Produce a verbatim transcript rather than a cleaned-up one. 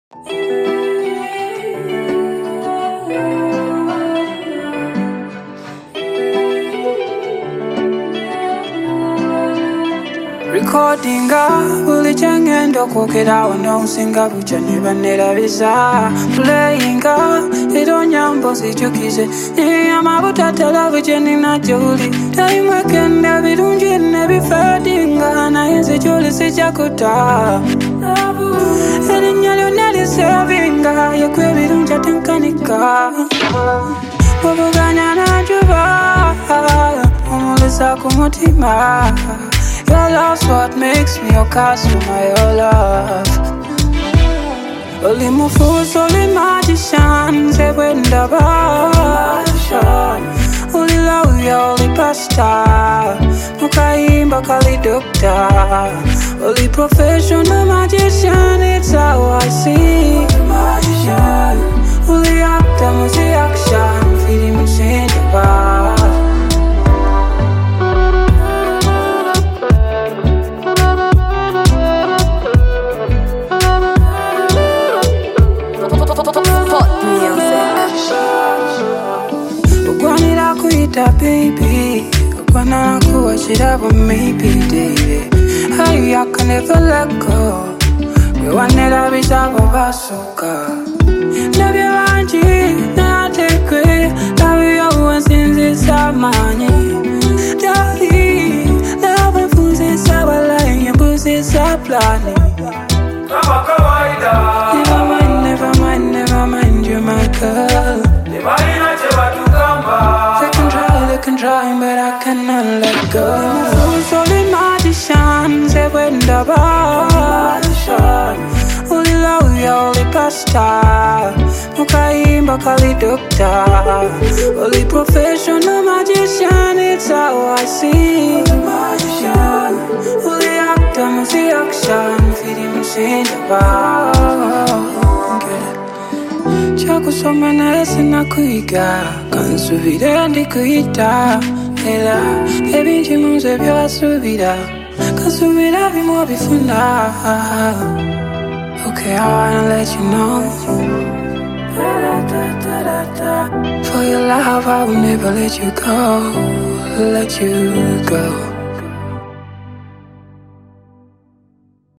Recording up, buli kyengenda okwogerawo n'osinga bukya ne bannerabisa. Playing up, era onyamba onzijukize amabuta talabu gye nina gy'oli. Time ekenda birungi ne bifadinga naye nze gy'oli sijja erinnya lyonna lisevinga yekwe ebirungi ate nkanika obuganya n'enjuba omulisa ku mutima. Your love's what makes me your customer, your love. Only my fools, only magicians, they win the bar. Only love, only pasta. Mukaimba kali doctor. Only professional magician, it's how I see. Magician. Only actor, music action, feeling me change the bar. Baby, ukwana kuwashira but maybe baby. Hey, I can never let go. We want to be sabo basuka. Love you wanji, na tekwe. Love you always since it's our money. Daddy, love and food is our line, and booze is our planning. Kama kawaida. Never mind, never mind, never mind, you're my girl. I can try, but I cannot let go. My fools, only magicians, they win the bar. Only love, only pasta. Mukaimba kali doctor. Only professional magician, it's how I see. Magician. Only actor, music action, feeding machine the bar. Chakusoma naye sinakwiga kansubira ndikuyita era ebingi munze byasuubira kansubira bimu bifuna. Okay, I wanna let you know for your love I will never let you go, let you go.